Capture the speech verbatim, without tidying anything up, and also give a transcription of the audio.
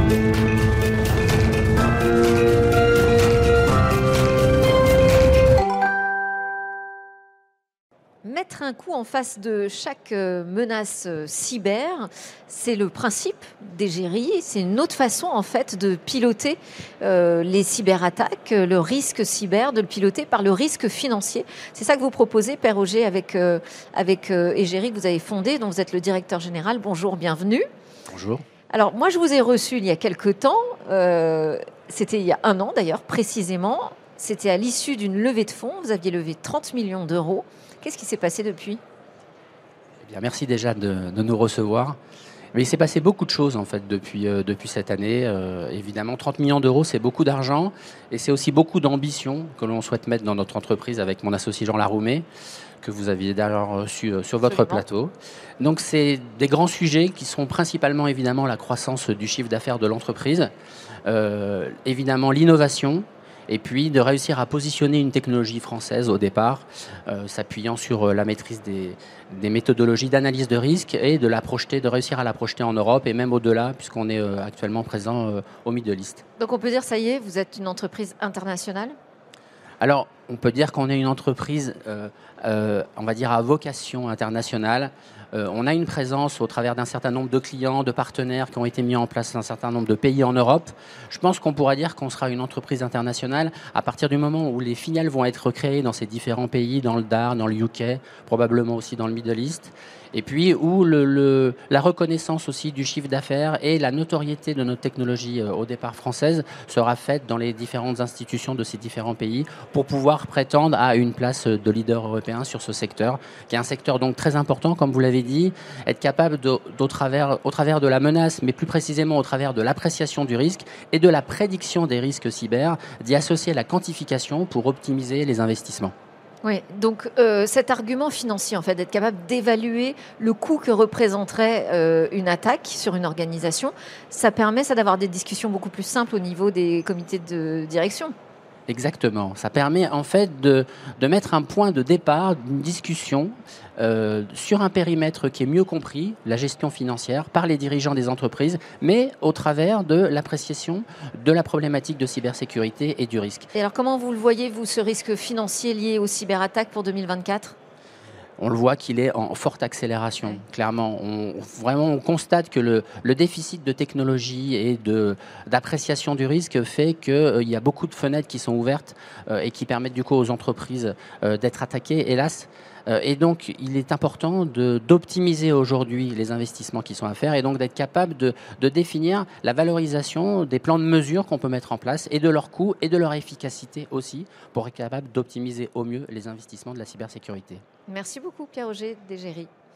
Mettre un coup en face de chaque menace cyber, c'est le principe d'Egeri. C'est une autre façon en fait de piloter euh, les cyberattaques, le risque cyber, de le piloter par le risque financier. C'est ça que vous proposez, Père Auger, avec, euh, avec euh, Egeri que vous avez fondé, dont vous êtes le directeur général. Bonjour, bienvenue. Bonjour. Alors moi je vous ai reçu il y a quelque temps, euh, c'était il y a un an d'ailleurs précisément, c'était à l'issue d'une levée de fonds, vous aviez levé trente millions d'euros. Qu'est-ce qui s'est passé depuis ? Eh bien, merci déjà de, de nous recevoir. Mais il s'est passé beaucoup de choses en fait depuis, euh, depuis cette année. Euh, évidemment, trente millions d'euros, c'est beaucoup d'argent et c'est aussi beaucoup d'ambition que l'on souhaite mettre dans notre entreprise avec mon associé Jean Laroumé, que vous aviez d'ailleurs reçu euh, sur votre Absolument. plateau. Donc, c'est des grands sujets qui sont principalement évidemment la croissance du chiffre d'affaires de l'entreprise, euh, évidemment l'innovation, et puis de réussir à positionner une technologie française au départ, euh, s'appuyant sur euh, la maîtrise des, des méthodologies d'analyse de risque et de la projeter, de réussir à la projeter en Europe et même au-delà, puisqu'on est euh, actuellement présent euh, au Middle East. Donc on peut dire, ça y est, vous êtes une entreprise internationale ? Alors, on peut dire qu'on est une entreprise, euh, euh, on va dire, à vocation internationale. Euh, on a une présence au travers d'un certain nombre de clients, de partenaires qui ont été mis en place dans un certain nombre de pays en Europe. Je pense qu'on pourra dire qu'on sera une entreprise internationale à partir du moment où les filiales vont être créées dans ces différents pays, dans le D A R, dans le U K, probablement aussi dans le Middle East. Et puis où le, le, la reconnaissance aussi du chiffre d'affaires et la notoriété de notre technologie euh, au départ française sera faite dans les différentes institutions de ces différents pays pour pouvoir prétendre à une place de leader européen sur ce secteur, qui est un secteur donc très important, comme vous l'avez dit, être capable de, d'au travers, au travers de la menace, mais plus précisément au travers de l'appréciation du risque et de la prédiction des risques cyber, d'y associer la quantification pour optimiser les investissements. Oui, donc euh, cet argument financier, en fait, d'être capable d'évaluer le coût que représenterait euh, une attaque sur une organisation, ça permet ça d'avoir des discussions beaucoup plus simples au niveau des comités de direction. Exactement. Ça permet en fait de, de mettre un point de départ d'une discussion euh, sur un périmètre qui est mieux compris, la gestion financière, par les dirigeants des entreprises, mais au travers de l'appréciation de la problématique de cybersécurité et du risque. Et alors comment vous le voyez, vous, ce risque financier lié aux cyberattaques pour deux mille vingt-quatre ? On le voit qu'il est en forte accélération, oui. Clairement. On, vraiment, on constate que le, le déficit de technologie et de, d'appréciation du risque fait qu'il euh, y a beaucoup de fenêtres qui sont ouvertes euh, et qui permettent du coup aux entreprises euh, d'être attaquées, hélas. Euh, et donc, il est important de, d'optimiser aujourd'hui les investissements qui sont à faire et donc d'être capable de, de définir la valorisation des plans de mesure qu'on peut mettre en place et de leur coût et de leur efficacité aussi pour être capable d'optimiser au mieux les investissements de la cybersécurité. Merci beaucoup, Pierre Auger d'Egeri.